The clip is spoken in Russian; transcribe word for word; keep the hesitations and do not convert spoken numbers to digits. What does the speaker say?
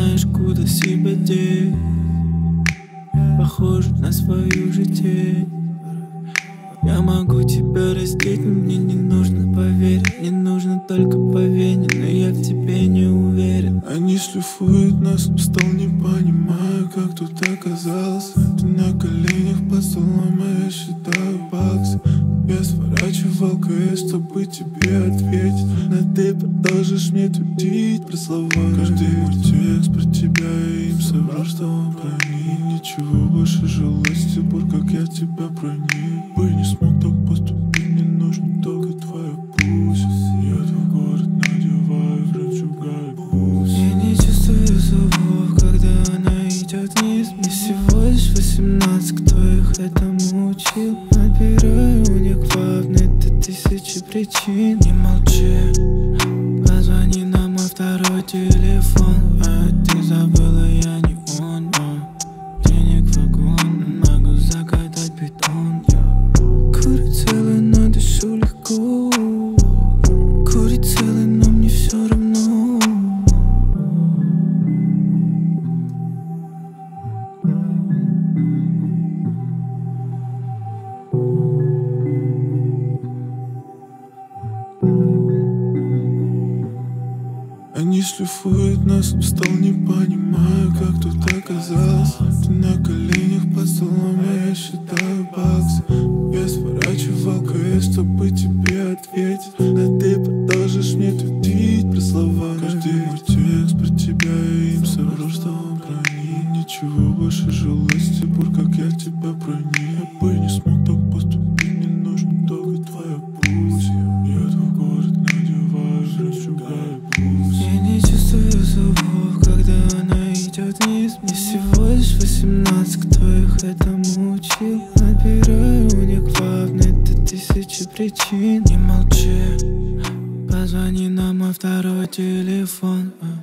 знаешь, куда себя деть. Похоже на свою же тень. Я могу тебя раздеть, но мне не нужно поверить. Не нужно только по вене, но я в тебе не уверен. Они шлифуют нас, устал, не понимаю, как тут оказался. Ты на коленях под столом, а я считаю баксы. Я сворачивал КС, чтобы тебе ответить, но ты продолжишь мне тудить про слова. Каждый мой текст про тебя, я им соврал, что он проник. Ничего больше желать с тех пор, как я тебя проник. Бы не смог так поступить, мне нужно только твоя пусть. Я твой город надеваю, жемчуга и пусть. Я не чувствую зубов, когда она идет вниз. Мне всего лишь восемнадцать, кто их этому учил? Набираю у них главное, это тысячи причин. Не молчи, позвони на мой второй телефон. А ты забыла, я не он, но денег вагон, могу закатать бетон. Курю целый, но дышу легко. Курить целый, но мне все равно. Они шлифуют нас, устал, не понимаю, как тут оказался. Ты на коленях под столом, а я считаю баксы. Я сворачивал КС, чтобы тебе ответить, но ты продолжишь мне тудить про слова. Каждый мой текст про тебя, я им соврал, что он проник. Ничего больше желать с тех пор, как я тебя проник. Я бы не смог так поступить, мне нужно только твоя путь. Я твой город надеваю, жемчуга и пусть. Я не чувствую зубов, когда она идет вниз. Мне всего лишь восемнадцать, кто их этому учил? Набираю у них главное, это тысячи причин. Не молчи, позвони на мой второй телефон.